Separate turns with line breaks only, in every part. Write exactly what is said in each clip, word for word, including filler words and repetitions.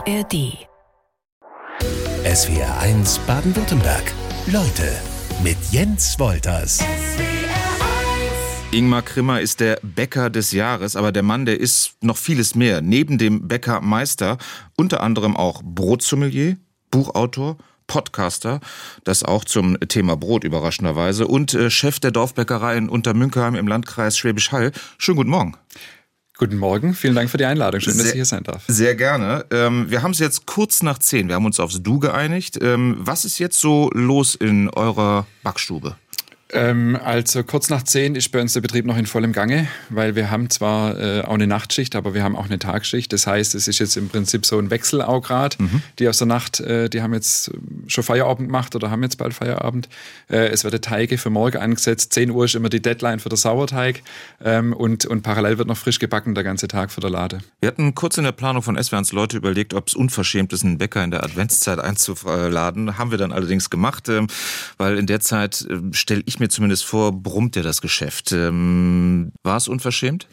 R D.
S W R eins Baden-Württemberg. Leute mit Jens Wolters.
Ingmar Krimmer ist der Bäcker des Jahres, aber der Mann, der ist noch vieles mehr. Neben dem Bäckermeister unter anderem auch Brotsommelier, Buchautor, Podcaster, das auch zum Thema Brot überraschenderweise, und äh, Chef der Dorfbäckerei in Untermünkheim im Landkreis Schwäbisch Hall. Schönen guten Morgen.
Guten Morgen, vielen Dank für die Einladung. Schön, sehr, dass ich hier sein darf.
Sehr gerne. Ähm, wir haben es jetzt kurz nach zehn. Wir haben uns aufs Du geeinigt. Ähm, was ist jetzt so los in eurer Backstube?
Ähm, also kurz nach zehn ist bei uns der Betrieb noch in vollem Gange, weil wir haben zwar äh, auch eine Nachtschicht, aber wir haben auch eine Tagschicht. Das heißt, es ist jetzt im Prinzip so ein Wechsel auch gerade. Mhm. Die aus der Nacht, äh, die haben jetzt schon Feierabend gemacht oder haben jetzt bald Feierabend. Äh, es werden Teige für morgen angesetzt. zehn Uhr ist immer die Deadline für den Sauerteig. Ähm, und, und parallel wird noch frisch gebacken der ganze Tag für der Lade. Wir
hatten kurz in der Planung von S W R eins Leute überlegt, ob es unverschämt ist, einen Bäcker in der Adventszeit einzuladen. Haben wir dann allerdings gemacht, ähm, weil in der Zeit äh, stelle ich mir zumindest vor, brummt ja das Geschäft. Ähm, war es unverschämt?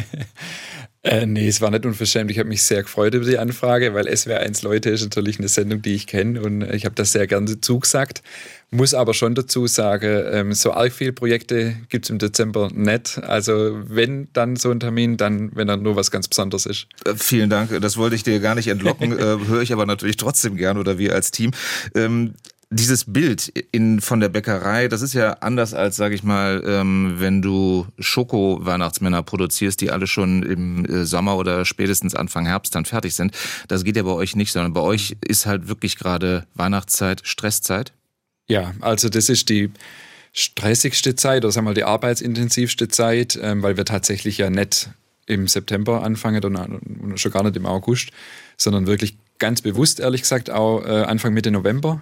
äh, nee, es war nicht unverschämt. Ich habe mich sehr gefreut über die Anfrage, weil S W R eins Leute ist natürlich eine Sendung, die ich kenne, und ich habe das sehr gerne zugesagt. Muss aber schon dazu sagen, ähm, so arg viele Projekte gibt es im Dezember nicht. Also wenn dann so ein Termin, dann wenn dann nur was ganz Besonderes ist.
Äh, vielen Dank, das wollte ich dir gar nicht entlocken, äh, höre ich aber natürlich trotzdem gern, oder wir als Team. Ähm, Dieses Bild in, von der Bäckerei, das ist ja anders als, sage ich mal, ähm, wenn du Schoko-Weihnachtsmänner produzierst, die alle schon im äh, Sommer oder spätestens Anfang Herbst dann fertig sind. Das geht ja bei euch nicht, sondern bei euch ist halt wirklich gerade Weihnachtszeit, Stresszeit.
Ja, also das ist die stressigste Zeit, oder sagen wir mal die arbeitsintensivste Zeit, ähm, weil wir tatsächlich ja nicht im September anfangen und schon gar nicht im August, sondern wirklich ganz bewusst, ehrlich gesagt, auch äh, Anfang Mitte November.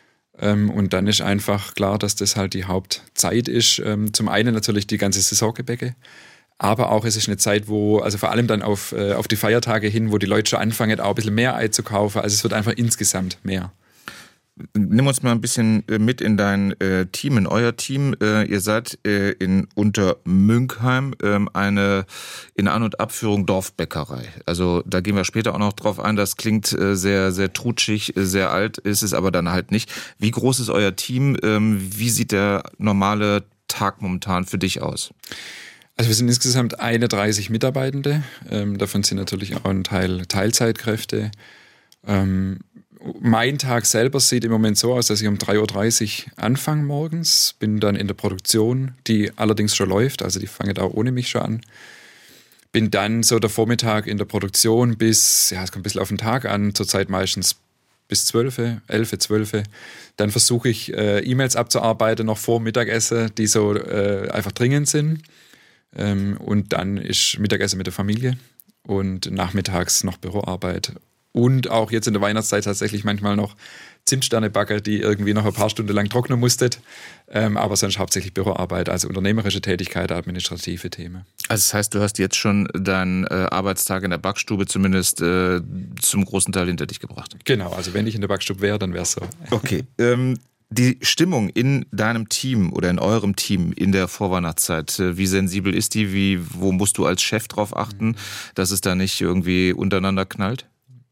Ähm, und dann ist einfach klar, dass das halt die Hauptzeit ist. Ähm, zum einen natürlich die ganze Saisongebäcke, aber auch es ist eine Zeit, wo, also vor allem dann auf, äh, auf die Feiertage hin, wo die Leute schon anfangen, auch ein bisschen mehr Ei zu kaufen. Also es wird einfach insgesamt mehr.
Nimm uns mal ein bisschen mit in dein äh, Team, in euer Team. Äh, ihr seid äh, in Untermünkheim äh, eine in An- und Abführung Dorfbäckerei. Also da gehen wir später auch noch drauf ein. Das klingt äh, sehr, sehr trutschig, sehr alt, ist es aber dann halt nicht. Wie groß ist euer Team? Ähm, wie sieht der normale Tag momentan für dich aus?
Also wir sind insgesamt einunddreißig Mitarbeitende. Ähm, davon sind natürlich auch ein Teil Teilzeitkräfte. Ähm, Mein Tag selber sieht im Moment so aus, dass ich um drei Uhr dreißig anfange morgens, bin dann in der Produktion, die allerdings schon läuft, also die fangen auch ohne mich schon an. Bin dann so der Vormittag in der Produktion bis, ja, es kommt ein bisschen auf den Tag an, zurzeit meistens bis zwölf, elf, zwölf. Dann versuche ich äh, E-Mails abzuarbeiten, noch vor Mittagessen, die so äh, einfach dringend sind. Ähm, und dann ist Mittagessen mit der Familie und nachmittags noch Büroarbeit. Und auch jetzt in der Weihnachtszeit tatsächlich manchmal noch Zimtsterne backen, die irgendwie noch ein paar Stunden lang trocknen musstet. Ähm, aber sonst hauptsächlich Büroarbeit, also unternehmerische Tätigkeit, administrative Themen.
Also das heißt, du hast jetzt schon deinen äh, Arbeitstag in der Backstube zumindest äh, zum großen Teil hinter dich gebracht.
Genau, also wenn ich in der Backstube wäre, dann wäre es so.
Okay. Ähm, die Stimmung in deinem Team oder in eurem Team in der Vorweihnachtszeit, wie sensibel ist die? Wie, wo musst du als Chef drauf achten, dass es da nicht irgendwie untereinander knallt?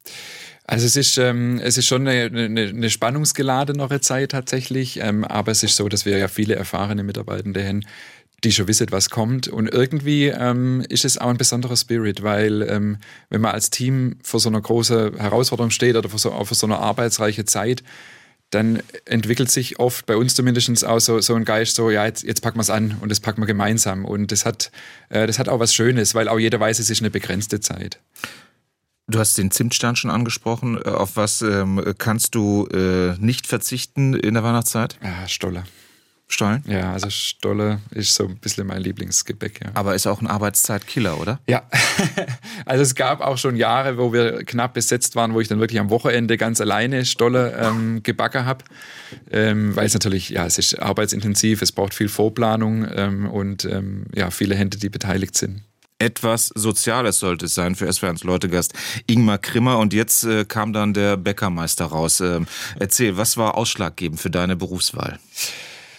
Also es ist, ähm, es ist schon eine, eine, eine spannungsgeladene Zeit tatsächlich, ähm, aber es ist so, dass wir ja viele erfahrene Mitarbeitende haben, die schon wissen, was kommt. Und irgendwie ähm, ist es auch ein besonderer Spirit, weil ähm, wenn man als Team vor so einer großen Herausforderung steht oder vor so, vor so einer arbeitsreichen Zeit, dann entwickelt sich oft, bei uns zumindest auch so, so ein Geist, so ja, jetzt, jetzt packen wir es an und das packen wir gemeinsam. Und das hat, äh, das hat auch was Schönes, weil auch jeder weiß, es ist eine begrenzte Zeit.
Du hast den Zimtstern schon angesprochen. Auf was ähm, kannst du äh, nicht verzichten in der Weihnachtszeit?
Ja, Stolle.
Stollen?
Ja, also Stolle ist so ein bisschen mein Lieblingsgebäck. Ja.
Aber ist auch ein Arbeitszeitkiller, oder?
Ja, also es gab auch schon Jahre, wo wir knapp besetzt waren, wo ich dann wirklich am Wochenende ganz alleine Stolle ähm, gebacken habe. Ähm, weil es natürlich, ja, es ist arbeitsintensiv, es braucht viel Vorplanung ähm, und ähm, ja, viele Hände, die beteiligt sind.
Etwas Soziales sollte es sein für S W R eins Leutegast Ingmar Krimmer. Und jetzt äh, kam dann der Bäckermeister raus. Ähm, erzähl, was war ausschlaggebend für deine Berufswahl?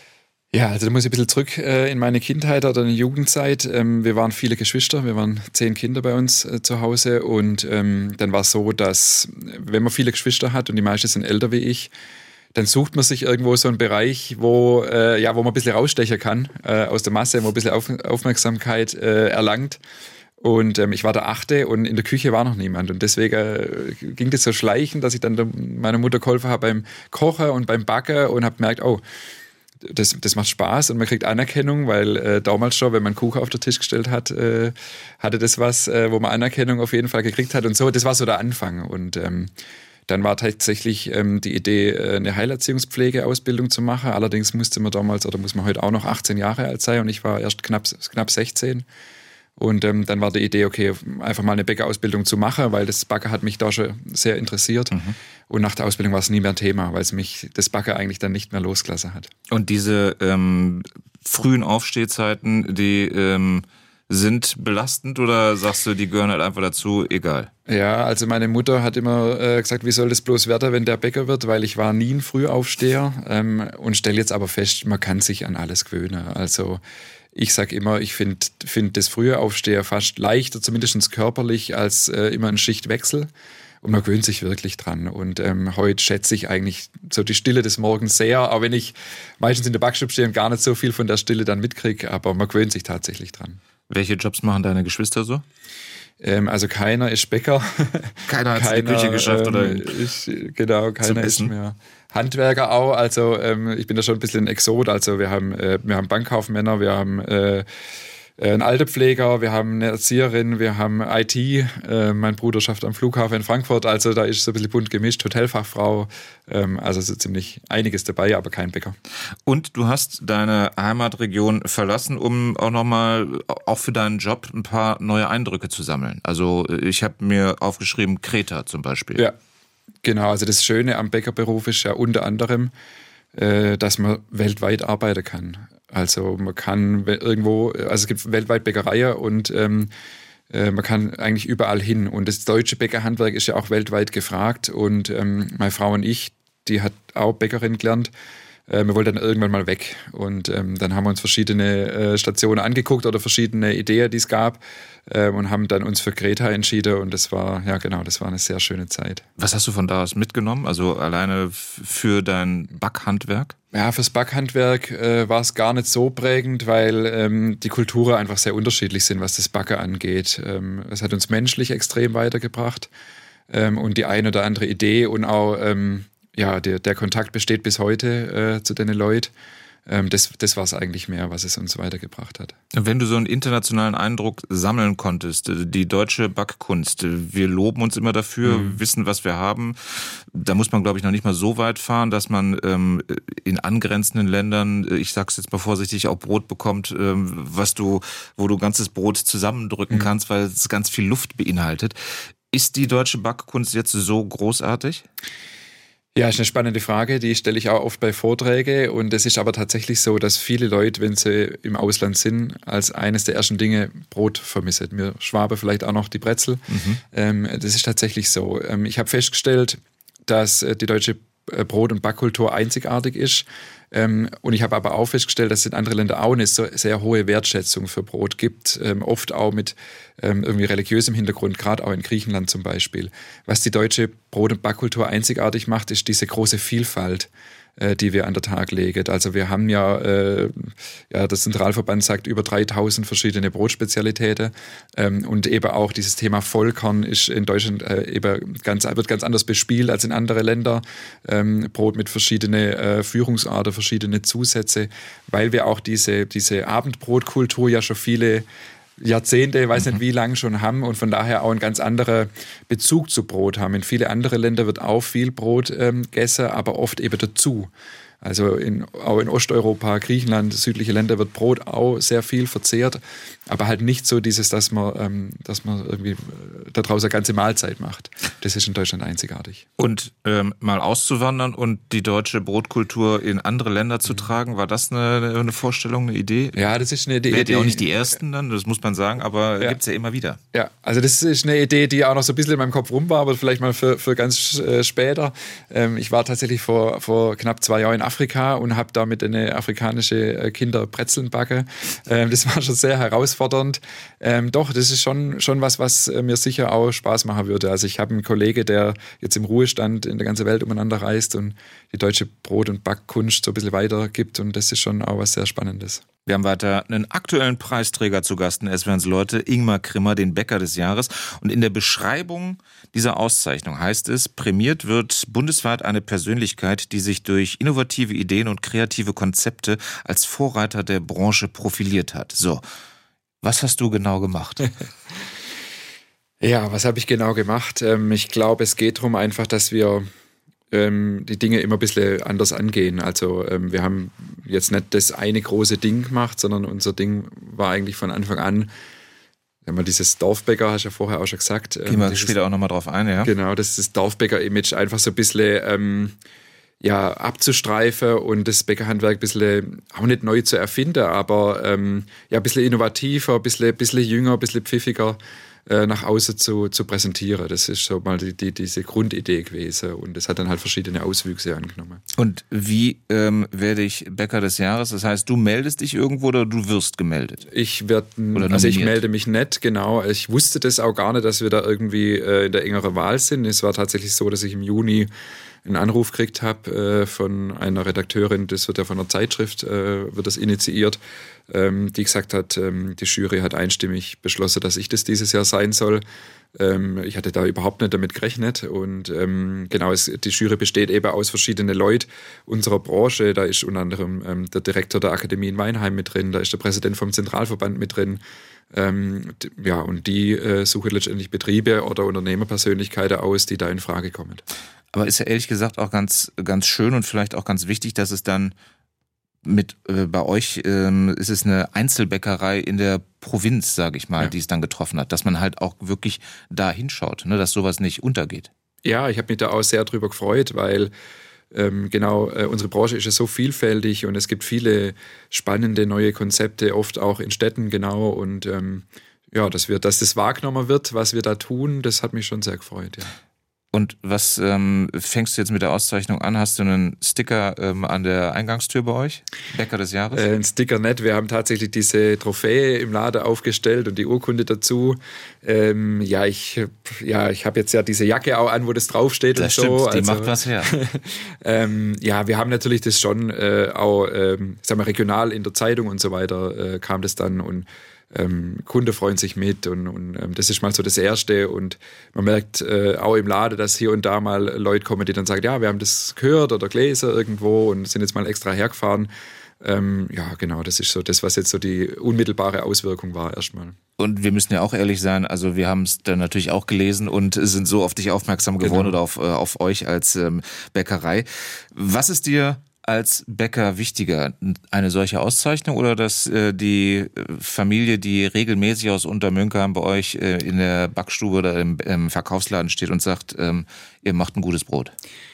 Ja, also da muss ich ein bisschen zurück äh, in meine Kindheit oder in die Jugendzeit. Ähm, wir waren viele Geschwister, wir waren zehn Kinder bei uns äh, zu Hause und ähm, dann war es so, dass wenn man viele Geschwister hat und die meisten sind älter wie ich, dann sucht man sich irgendwo so einen Bereich, wo, äh, ja, wo man ein bisschen rausstechen kann äh, aus der Masse, wo man ein bisschen Auf- Aufmerksamkeit äh, erlangt. Und ähm, ich war der Achte und in der Küche war noch niemand. Und deswegen äh, ging das so schleichend, dass ich dann meiner Mutter geholfen habe beim Kochen und beim Backen und habe gemerkt, oh, Das, das macht Spaß und man kriegt Anerkennung, weil äh, damals schon, wenn man Kuchen auf den Tisch gestellt hat, äh, hatte das was, äh, wo man Anerkennung auf jeden Fall gekriegt hat und so. Das war so der Anfang. Und ähm, dann war tatsächlich ähm, die Idee, äh, eine Heilerziehungspflegeausbildung zu machen. Allerdings musste man damals, oder muss man heute auch noch achtzehn Jahre alt sein und ich war erst knapp, knapp sechzehn. Und ähm, dann war die Idee, okay, einfach mal eine Bäckerausbildung zu machen, weil das Backen hat mich da schon sehr interessiert. Mhm. Und nach der Ausbildung war es nie mehr ein Thema, weil es mich das Backen eigentlich dann nicht mehr losgelassen hat.
Und diese ähm, frühen Aufstehzeiten, die ähm, sind belastend oder sagst du, die gehören halt einfach dazu, egal?
Ja, also meine Mutter hat immer äh, gesagt, wie soll das bloß werden, wenn der Bäcker wird, weil ich war nie ein Frühaufsteher ähm, und stelle jetzt aber fest, man kann sich an alles gewöhnen. Also ich sage immer, ich finde find das frühe Aufstehen fast leichter, zumindest körperlich, als äh, immer ein Schichtwechsel. Und man gewöhnt sich wirklich dran. Und ähm, heute schätze ich eigentlich so die Stille des Morgens sehr, auch wenn ich meistens in der Backstube stehe und gar nicht so viel von der Stille dann mitkriege, aber man gewöhnt sich tatsächlich dran.
Welche Jobs machen deine Geschwister so?
Ähm, also keiner ist Bäcker.
Keiner hat es in die Küche geschafft,
ähm,
oder?
Ist, genau, keiner ist mehr Handwerker auch. Also ähm, ich bin da schon ein bisschen ein Exot. Also wir haben, äh, wir haben Bankkaufmänner, wir haben äh, einen Alterpfleger, wir haben eine Erzieherin, wir haben I T. Äh, mein Bruder schafft am Flughafen in Frankfurt. Also da ist so ein bisschen bunt gemischt. Hotelfachfrau. Ähm, also so ziemlich einiges dabei, aber kein Bäcker.
Und du hast deine Heimatregion verlassen, um auch nochmal, auch für deinen Job, ein paar neue Eindrücke zu sammeln. Also ich habe mir aufgeschrieben, Kreta zum Beispiel.
Ja, genau. Also das Schöne am Bäckerberuf ist ja unter anderem, äh, dass man weltweit arbeiten kann. Also man kann irgendwo, also es gibt weltweit Bäckereien und ähm, äh, man kann eigentlich überall hin. Und das deutsche Bäckerhandwerk ist ja auch weltweit gefragt. Und ähm, meine Frau und ich, die hat auch Bäckerin gelernt. Äh, wir wollten dann irgendwann mal weg. Und ähm, dann haben wir uns verschiedene äh, Stationen angeguckt oder verschiedene Ideen, die es gab. Äh, und haben dann uns für Kreta entschieden. Und das war, ja genau, das war eine sehr schöne Zeit.
Was hast du von da aus mitgenommen? Also alleine für dein Backhandwerk?
Ja, fürs Backhandwerk äh, war es gar nicht so prägend, weil ähm, die Kulturen einfach sehr unterschiedlich sind, was das Backen angeht. Ähm, es hat uns menschlich extrem weitergebracht ähm, und die eine oder andere Idee und auch ähm, ja, der, der Kontakt besteht bis heute äh, zu den Leuten. Ähm, das das war es eigentlich mehr, was es uns weitergebracht hat.
Wenn du so einen internationalen Eindruck sammeln konntest, die deutsche Backkunst, wir loben uns immer dafür, mhm. wissen, was wir haben. Da muss man, glaube ich, noch nicht mal so weit fahren, dass man ähm, in angrenzenden Ländern, ich sag's jetzt mal vorsichtig, auch Brot bekommt, ähm, was du, wo du ganzes Brot zusammendrücken mhm. kannst, weil es ganz viel Luft beinhaltet. Ist die deutsche Backkunst jetzt so großartig?
Ja, ist eine spannende Frage, die stelle ich auch oft bei Vorträgen und es ist aber tatsächlich so, dass viele Leute, wenn sie im Ausland sind, als eines der ersten Dinge Brot vermissen. Wir Schwaben vielleicht auch noch die Brezel. Mhm. Ähm, das ist tatsächlich so. Ähm, ich habe festgestellt, dass die deutsche Brot- und Backkultur einzigartig ist. Ähm, und ich habe aber auch festgestellt, dass es in anderen Ländern auch eine so sehr hohe Wertschätzung für Brot gibt. Ähm, oft auch mit ähm, irgendwie religiösem Hintergrund, gerade auch in Griechenland zum Beispiel. Was die deutsche Brot- und Backkultur einzigartig macht, ist diese große Vielfalt, äh, die wir an den Tag legen. Also wir haben ja, äh, ja, der Zentralverband sagt über dreitausend verschiedene Brotspezialitäten ähm, und eben auch dieses Thema Vollkorn ist in Deutschland äh, eben ganz, wird ganz anders bespielt als in anderen Ländern. Ähm, Brot mit verschiedenen äh, Führungsarten, verschiedene Zusätze, weil wir auch diese, diese Abendbrotkultur ja schon viele Jahrzehnte, ich weiß nicht wie lange schon haben und von daher auch einen ganz anderen Bezug zu Brot haben. In viele andere Länder wird auch viel Brot ähm, gegessen, aber oft eben dazu. Also in, auch in Osteuropa, Griechenland, südliche Länder wird Brot auch sehr viel verzehrt, aber halt nicht so dieses, dass man, ähm, dass man irgendwie daraus eine ganze Mahlzeit macht. Das ist in Deutschland einzigartig.
Und ähm, mal auszuwandern und die deutsche Brotkultur in andere Länder zu tragen, war das eine, eine Vorstellung, eine Idee?
Ja, das ist eine Idee.
Wärt ihr auch nicht die Ersten dann, das muss man sagen, aber
ja.
Gibt's ja immer wieder.
Ja, also das ist eine Idee, die auch noch so ein bisschen in meinem Kopf rum war, aber vielleicht mal für, für ganz äh, später. Ähm, ich war tatsächlich vor, vor knapp zwei Jahren in Afrika und habe damit eine afrikanische Kinder Brezeln backen. Ähm, das war schon sehr herausfordernd. Ähm, doch, das ist schon, schon was, was mir sicher auch Spaß machen würde. Also ich habe einen Kollege, der jetzt im Ruhestand in der ganzen Welt umeinander reist und die deutsche Brot- und Backkunst so ein bisschen weitergibt und das ist schon auch was sehr Spannendes.
Wir haben weiter einen aktuellen Preisträger zu Gast in S W R eins Leute, Ingmar Krimmer, den Bäcker des Jahres. Und in der Beschreibung dieser Auszeichnung heißt es, prämiert wird bundesweit eine Persönlichkeit, die sich durch innovative Ideen und kreative Konzepte als Vorreiter der Branche profiliert hat. So, was hast du genau gemacht?
Ja, was habe ich genau gemacht? Ich glaube, es geht darum einfach, dass wir die Dinge immer ein bisschen anders angehen. Also wir haben jetzt nicht das eine große Ding gemacht, sondern unser Ding war eigentlich von Anfang an, wenn man dieses Dorfbäcker, hast du ja vorher auch schon gesagt.
Gehen wir später auch nochmal drauf ein, ja.
Genau, das ist das Dorfbäcker-Image einfach so ein bisschen ähm, ja, abzustreifen und das Bäckerhandwerk ein bisschen, auch nicht neu zu erfinden, aber ähm, ja, ein bisschen innovativer, ein bisschen, ein bisschen jünger, ein bisschen pfiffiger nach außen zu, zu präsentieren. Das ist so mal die, die, diese Grundidee gewesen und das hat dann halt verschiedene Auswüchse angenommen.
Und wie ähm, werde ich Bäcker des Jahres? Das heißt, du meldest dich irgendwo oder du wirst gemeldet?
Ich werde, also ich melde mich nicht, genau. Ich wusste das auch gar nicht, dass wir da irgendwie äh, in der engeren Wahl sind. Es war tatsächlich so, dass ich im Juni einen Anruf gekriegt habe äh, von einer Redakteurin, das wird ja von einer Zeitschrift, äh, wird das initiiert, ähm, die gesagt hat, ähm, die Jury hat einstimmig beschlossen, dass ich das dieses Jahr sein soll. Ähm, ich hatte da überhaupt nicht damit gerechnet und ähm, genau, es, die Jury besteht eben aus verschiedenen Leuten unserer Branche. Da ist unter anderem ähm, der Direktor der Akademie in Weinheim mit drin, da ist der Präsident vom Zentralverband mit drin. Ähm, ja, und die äh, suchen letztendlich Betriebe oder Unternehmerpersönlichkeiten aus, die da in Frage kommen.
Aber ist ja ehrlich gesagt auch ganz, ganz schön und vielleicht auch ganz wichtig, dass es dann mit äh, bei euch ähm, ist es eine Einzelbäckerei in der Provinz, sage ich mal, ja, die es dann getroffen hat, dass man halt auch wirklich da hinschaut, ne, dass sowas nicht untergeht.
Ja, ich habe mich da auch sehr drüber gefreut, weil ähm, genau äh, unsere Branche ist ja so vielfältig und es gibt viele spannende neue Konzepte, oft auch in Städten, genau, und ähm, ja, dass wir, dass das wahrgenommen wird, was wir da tun, das hat mich schon sehr gefreut, ja.
Und was ähm, fängst du jetzt mit der Auszeichnung an? Hast du einen Sticker ähm, an der Eingangstür bei euch? Bäcker des Jahres?
Äh, ein Sticker nicht. Wir haben tatsächlich diese Trophäe im Laden aufgestellt und die Urkunde dazu. Ähm, ja, ich, ja, ich habe jetzt ja diese Jacke auch an, wo das draufsteht
das
und
stimmt,
so.
Die
also,
macht was her.
ähm, ja, wir haben natürlich das schon äh, auch, ähm, sagen wir, regional in der Zeitung und so weiter äh, kam das dann und Ähm, Kunden freuen sich mit und, und ähm, das ist mal so das Erste und man merkt äh, auch im Laden, dass hier und da mal Leute kommen, die dann sagen, ja, wir haben das gehört oder gelesen irgendwo und sind jetzt mal extra hergefahren. Ähm, ja, genau, das ist so das, was jetzt so die unmittelbare Auswirkung war erstmal.
Und wir müssen ja auch ehrlich sein, also wir haben es dann natürlich auch gelesen und sind so auf dich aufmerksam geworden, genau, oder auf, äh, auf euch als ähm, Bäckerei. Was ist dir als Bäcker wichtiger, eine solche Auszeichnung oder dass äh, die Familie, die regelmäßig aus Untermünkheim bei euch äh, in der Backstube oder im, im Verkaufsladen steht und sagt, ähm, ihr macht ein gutes Brot?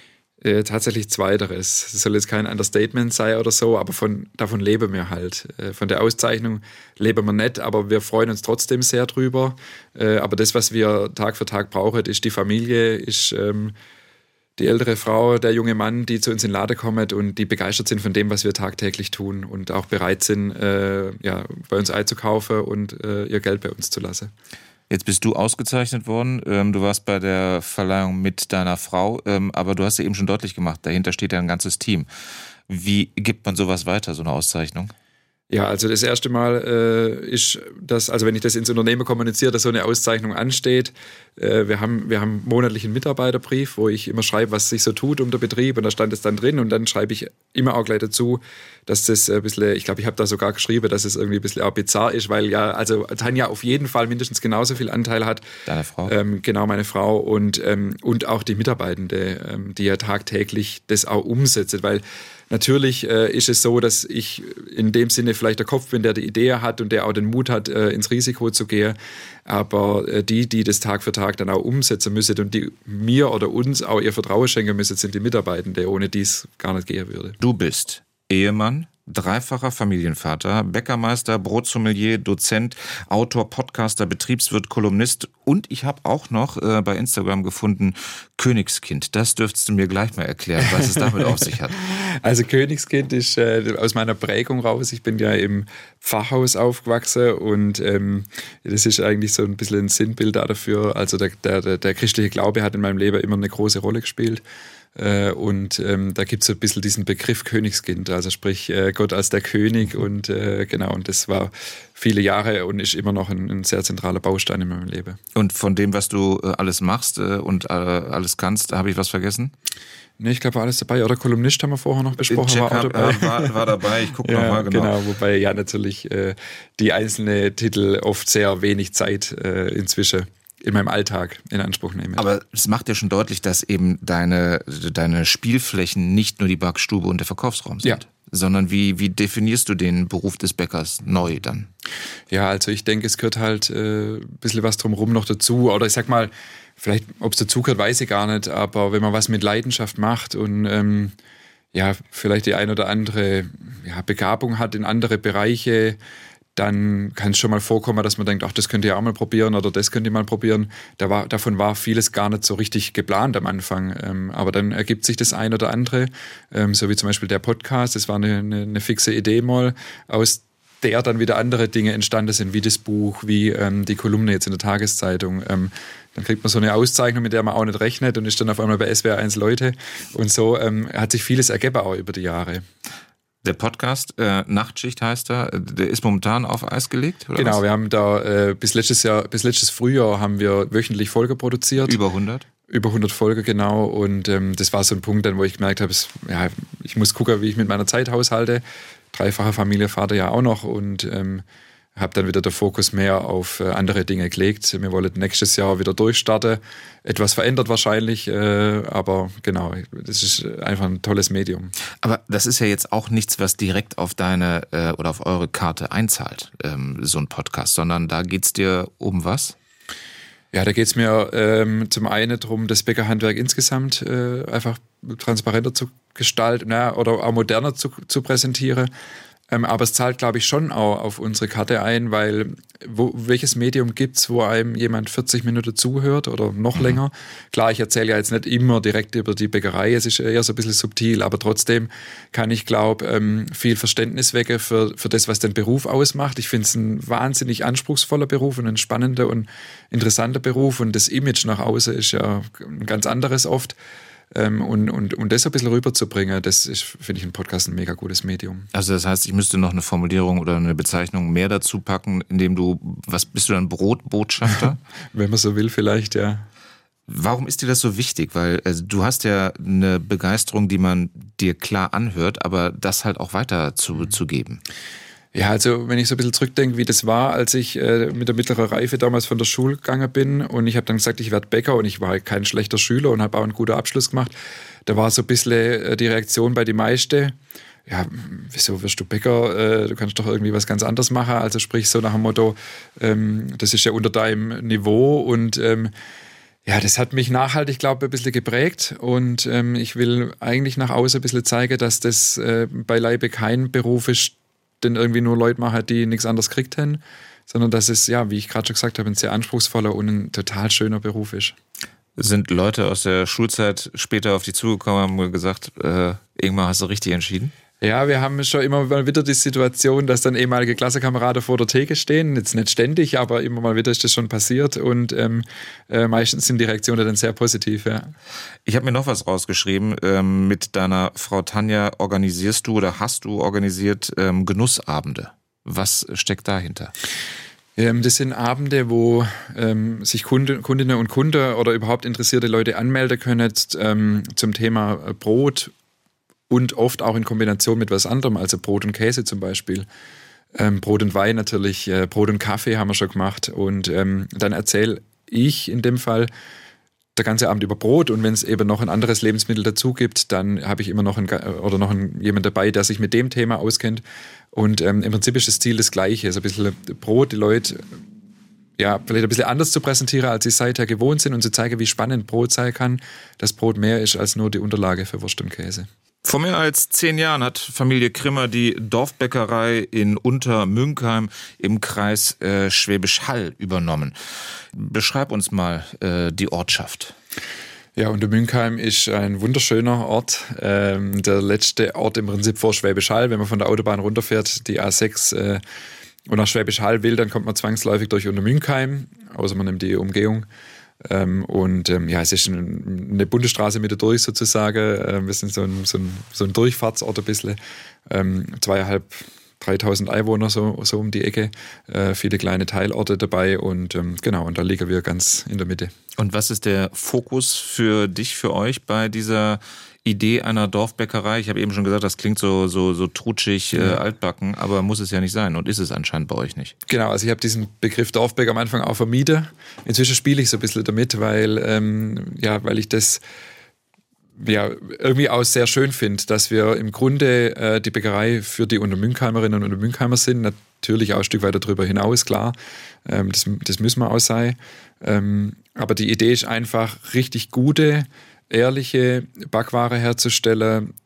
Äh, tatsächlich Zweiteres. Es soll jetzt kein Understatement sein oder so, aber von, davon leben wir halt. Äh, von der Auszeichnung leben wir nicht, aber wir freuen uns trotzdem sehr drüber. Äh, aber das, was wir Tag für Tag brauchen, ist die Familie, ist ähm, die ältere Frau, der junge Mann, die zu uns in den Laden kommen und die begeistert sind von dem, was wir tagtäglich tun und auch bereit sind, äh, ja, bei uns einzukaufen und äh, ihr Geld bei uns zu lassen.
Jetzt bist du ausgezeichnet worden. Ähm, du warst bei der Verleihung mit deiner Frau, ähm, aber du hast ja eben schon deutlich gemacht, dahinter steht ja ein ganzes Team. Wie gibt man sowas weiter, so eine Auszeichnung?
Ja, also das erste Mal äh, ist, dass, also wenn ich das ins Unternehmen kommuniziere, dass so eine Auszeichnung ansteht. Äh, wir haben, wir haben monatlich einen Mitarbeiterbrief, wo ich immer schreibe, was sich so tut um den Betrieb und da stand es dann drin und dann schreibe ich immer auch gleich dazu, dass das ein bisschen, ich glaube, ich habe da sogar geschrieben, dass es irgendwie ein bisschen auch bizarr ist, weil ja, also Tanja auf jeden Fall mindestens genauso viel Anteil hat.
Deine Frau?
Ähm, genau, meine Frau und, ähm, und auch die Mitarbeitende, ähm, die ja tagtäglich das auch umsetzt, weil natürlich äh, ist es so, dass ich in dem Sinne vielleicht der Kopf bin, der die Idee hat und der auch den Mut hat, äh, ins Risiko zu gehen. Aber äh, die, die das Tag für Tag dann auch umsetzen müssen und die mir oder uns auch ihr Vertrauen schenken müssen, sind die Mitarbeitenden, ohne die es gar nicht gehen würde.
Du bist Ehemann, dreifacher Familienvater, Bäckermeister, Brotsommelier, Dozent, Autor, Podcaster, Betriebswirt, Kolumnist und ich habe auch noch äh, bei Instagram gefunden Königskind. Das dürftest du mir gleich mal erklären, was es damit auf sich hat.
Also Königskind ist äh, aus meiner Prägung raus. Ich bin ja im Pfarrhaus aufgewachsen und ähm, das ist eigentlich so ein bisschen ein Sinnbild dafür. Also der, der, der christliche Glaube hat in meinem Leben immer eine große Rolle gespielt. Und ähm, da gibt es so ein bisschen diesen Begriff Königskind, also sprich äh, Gott als der König und äh, genau, und das war viele Jahre und ist immer noch ein, ein sehr zentraler Baustein in meinem Leben.
Und von dem, was du äh, alles machst äh, und äh, alles kannst, habe ich was vergessen?
Nee, ich glaube, war alles dabei. Oder Kolumnist haben wir vorher noch besprochen.
Jack
war, auch dabei.
Äh, war, war dabei, ich gucke
ja,
nochmal genau.
Genau, wobei ja natürlich äh, die einzelnen Titel oft sehr wenig Zeit äh, inzwischen in meinem Alltag in Anspruch nehme.
Aber es macht ja schon deutlich, dass eben deine, deine Spielflächen nicht nur die Backstube und der Verkaufsraum sind. Ja. Sondern wie, wie definierst du den Beruf des Bäckers neu dann?
Ja, also ich denke, es gehört halt äh, ein bisschen was drumherum noch dazu. Oder ich sag mal, vielleicht, ob es dazu gehört, weiß ich gar nicht. Aber wenn man was mit Leidenschaft macht und ähm, ja, vielleicht die ein oder andere ja, Begabung hat in andere Bereiche, dann kann es schon mal vorkommen, dass man denkt, ach, das könnt ihr auch mal probieren oder das könnt ihr mal probieren. Da war, davon war vieles gar nicht so richtig geplant am Anfang. Ähm, aber dann ergibt sich das ein oder andere, ähm, so wie zum Beispiel der Podcast. Das war eine, eine, eine fixe Idee mal, aus der dann wieder andere Dinge entstanden sind, wie das Buch, wie ähm, die Kolumne jetzt in der Tageszeitung. Ähm, dann kriegt man so eine Auszeichnung, mit der man auch nicht rechnet und ist dann auf einmal bei S W R eins Leute. Und so ähm, hat sich vieles ergeben auch über die Jahre.
Der Podcast, äh, Nachtschicht heißt er, der ist momentan auf Eis gelegt? Oder
genau,
was?
Wir haben da äh, bis letztes Jahr, bis letztes Frühjahr haben wir wöchentlich Folge produziert.
Über hundert?
Über hundert Folgen, genau. Und ähm, das war so ein Punkt, dann, wo ich gemerkt habe, es, ja, ich muss gucken, wie ich mit meiner Zeit haushalte. Dreifacher Familie, Vater ja auch noch und ähm, habe dann wieder den Fokus mehr auf äh, andere Dinge gelegt. Wir wollen nächstes Jahr wieder durchstarten. Etwas verändert wahrscheinlich, äh, aber genau, das ist einfach ein tolles Medium.
Aber das ist ja jetzt auch nichts, was direkt auf deine äh, oder auf eure Karte einzahlt, ähm, so ein Podcast, sondern da geht's dir um was?
Ja, da geht's mir ähm, zum einen darum, das Bäckerhandwerk insgesamt äh, einfach transparenter zu gestalten, na, oder auch moderner zu, zu präsentieren. Ähm, aber es zahlt, glaube ich, schon auch auf unsere Karte ein, weil wo, welches Medium gibt's, wo einem jemand vierzig Minuten zuhört oder noch mhm. länger? Klar, ich erzähle ja jetzt nicht immer direkt über die Bäckerei, es ist eher so ein bisschen subtil, aber trotzdem kann ich, glaube ähm, viel Verständnis wecken für, für das, was den Beruf ausmacht. Ich finde es ein wahnsinnig anspruchsvoller Beruf und ein spannender und interessanter Beruf und das Image nach außen ist ja ein ganz anderes oft. Ähm, und, und, und das ein bisschen rüberzubringen, das ist, finde ich, ein Podcast ein mega gutes Medium.
Also das heißt, ich müsste noch eine Formulierung oder eine Bezeichnung mehr dazu packen, indem du, was bist du dann, Brotbotschafter?
Wenn man so will, vielleicht, ja.
Warum ist dir das so wichtig? Weil also, du hast ja eine Begeisterung, die man dir klar anhört, aber das halt auch weiter zu, zu geben.
Ja, also wenn ich so ein bisschen zurückdenke, wie das war, als ich äh, mit der mittleren Reife damals von der Schule gegangen bin und ich habe dann gesagt, ich werde Bäcker und ich war kein schlechter Schüler und habe auch einen guten Abschluss gemacht, da war so ein bisschen äh, die Reaktion bei den meisten, ja, wieso wirst du Bäcker, äh, du kannst doch irgendwie was ganz anderes machen, also sprich so nach dem Motto, ähm, das ist ja unter deinem Niveau und ähm, ja, das hat mich nachhaltig, glaube ich, ein bisschen geprägt und ähm, ich will eigentlich nach außen ein bisschen zeigen, dass das äh, beileibe kein Beruf ist, den irgendwie nur Leute machen, die nichts anderes gekriegt haben, sondern dass es, ja, wie ich gerade schon gesagt habe, ein sehr anspruchsvoller und ein total schöner Beruf ist.
Sind Leute aus der Schulzeit später auf dich zugekommen und haben gesagt, äh, irgendwann hast du richtig entschieden?
Ja, wir haben schon immer mal wieder die Situation, dass dann ehemalige Klassenkameraden vor der Theke stehen. Jetzt nicht ständig, aber immer mal wieder ist das schon passiert. Und ähm, äh, meistens sind die Reaktionen dann sehr positiv, ja.
Ich habe mir noch was rausgeschrieben. Ähm, mit deiner Frau Tanja organisierst du oder hast du organisiert ähm, Genussabende. Was steckt dahinter?
Ähm, das sind Abende, wo ähm, sich Kunde, Kundinnen und Kunden oder überhaupt interessierte Leute anmelden können ähm, zum Thema Brot, und oft auch in Kombination mit was anderem, also Brot und Käse zum Beispiel. Ähm, Brot und Wein natürlich, äh, Brot und Kaffee haben wir schon gemacht. Und ähm, dann erzähle ich in dem Fall der ganze Abend über Brot. Und wenn es eben noch ein anderes Lebensmittel dazu gibt, dann habe ich immer noch, ein, oder noch ein, jemand dabei, der sich mit dem Thema auskennt. Und ähm, im Prinzip ist das Ziel das Gleiche. Also ein bisschen Brot, die Leute ja, vielleicht ein bisschen anders zu präsentieren, als sie seither gewohnt sind und zu zeigen, wie spannend Brot sein kann, dass Brot mehr ist als nur die Unterlage für Wurst und Käse.
Vor mehr als zehn Jahren hat Familie Krimmer die Dorfbäckerei in Untermünkheim im Kreis äh, Schwäbisch Hall übernommen. Beschreib uns mal äh, die Ortschaft.
Ja, Untermünkheim ist ein wunderschöner Ort. Ähm, der letzte Ort im Prinzip vor Schwäbisch Hall. Wenn man von der Autobahn runterfährt, die A sechs äh, und nach Schwäbisch Hall will, dann kommt man zwangsläufig durch Untermünkheim, außer man nimmt die Umgehung. Ähm, und ähm, ja, es ist ein, eine Bundesstraße mit durch sozusagen. Ähm, wir sind so ein, so ein, so ein Durchfahrtsort ein bisschen. Ähm, zweieinhalb, dreitausend Einwohner so, so um die Ecke. Äh, viele kleine Teilorte dabei und ähm, genau, und da liegen wir ganz in der Mitte.
Und was ist der Fokus für dich, für euch bei dieser Idee einer Dorfbäckerei? Ich habe eben schon gesagt, das klingt so so so trutschig, äh, ja. altbacken, aber muss es ja nicht sein und ist es anscheinend bei euch nicht.
Genau, also ich habe diesen Begriff Dorfbäcker am Anfang auch vermieden. Inzwischen spiele ich so ein bisschen damit, weil ähm, ja, weil ich das ja irgendwie auch sehr schön finde, dass wir im Grunde äh, die Bäckerei für die Untermünkheimerinnen und Untermünkheimer sind. Natürlich auch ein Stück weiter darüber hinaus, klar. Ähm, das, das müssen wir auch sein. Ähm, aber die Idee ist einfach, richtig gute, ehrliche Backware herzustellen,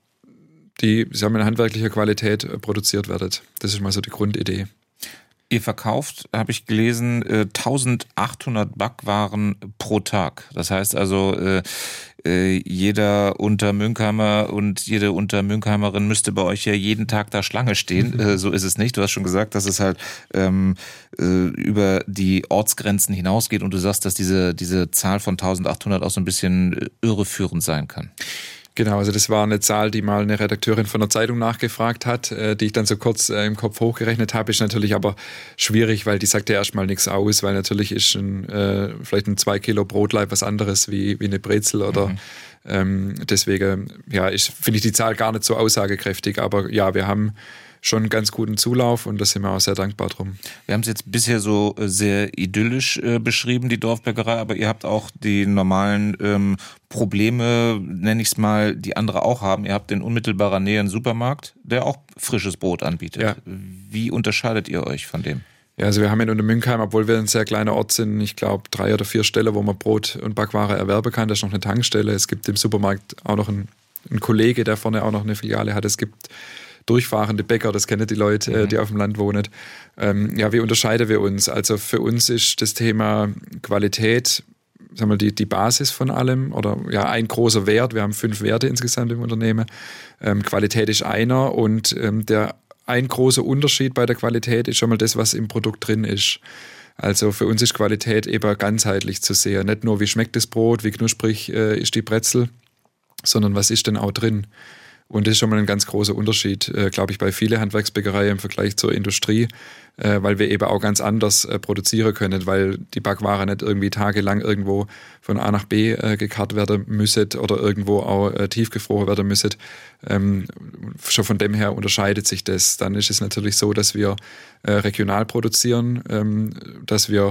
die sagen wir, in handwerklicher Qualität produziert werden. Das ist mal so die Grundidee.
Ihr verkauft, habe ich gelesen, eintausendachthundert Backwaren pro Tag. Das heißt also, äh, äh, jeder Untermünkheimer und jede Untermünkheimerin müsste bei euch ja jeden Tag da Schlange stehen. Mhm. Äh, so ist es nicht. Du hast schon gesagt, dass es halt ähm, äh, über die Ortsgrenzen hinausgeht und du sagst, dass diese, diese Zahl von eintausendachthundert auch so ein bisschen irreführend sein kann.
Genau, also das war eine Zahl, die mal eine Redakteurin von der Zeitung nachgefragt hat, äh, die ich dann so kurz äh, im Kopf hochgerechnet habe. Ist natürlich aber schwierig, weil die sagt ja erstmal nichts aus, weil natürlich ist ein, äh, vielleicht ein zwei Kilo Brotleib was anderes wie, wie eine Brezel oder mhm. ähm, deswegen ja, finde ich die Zahl gar nicht so aussagekräftig. Aber ja, wir haben schon einen ganz guten Zulauf und da sind wir auch sehr dankbar drum.
Wir haben es jetzt bisher so sehr idyllisch äh, beschrieben, die Dorfbäckerei, aber ihr habt auch die normalen ähm, Probleme, nenne ich es mal, die andere auch haben. Ihr habt in unmittelbarer Nähe einen Supermarkt, der auch frisches Brot anbietet. Ja. Wie unterscheidet ihr euch von dem?
Ja, also wir haben in Untermünkheim, obwohl wir ein sehr kleiner Ort sind, ich glaube drei oder vier Stellen, wo man Brot und Backware erwerben kann. Da ist noch eine Tankstelle. Es gibt im Supermarkt auch noch einen, einen Kollege, der vorne auch noch eine Filiale hat. Es gibt durchfahrende Bäcker, das kennen die Leute, mhm. die auf dem Land wohnen. Ähm, ja, wie unterscheiden wir uns? Also für uns ist das Thema Qualität, sagen wir, die, die Basis von allem oder ja, ein großer Wert. Wir haben fünf Werte insgesamt im Unternehmen. Ähm, Qualität ist einer und ähm, der ein großer Unterschied bei der Qualität ist schon mal das, was im Produkt drin ist. Also für uns ist Qualität eben ganzheitlich zu sehen. Nicht nur, wie schmeckt das Brot, wie knusprig äh, ist die Brezel, sondern was ist denn auch drin? Und das ist schon mal ein ganz großer Unterschied, äh, glaube ich, bei vielen Handwerksbäckereien im Vergleich zur Industrie, äh, weil wir eben auch ganz anders äh, produzieren können, weil die Backware nicht irgendwie tagelang irgendwo von A nach B äh, gekarrt werden müsse oder irgendwo auch äh, tiefgefroren werden müsse. Ähm, schon von dem her unterscheidet sich das. Dann ist es natürlich so, dass wir äh, regional produzieren, ähm, dass wir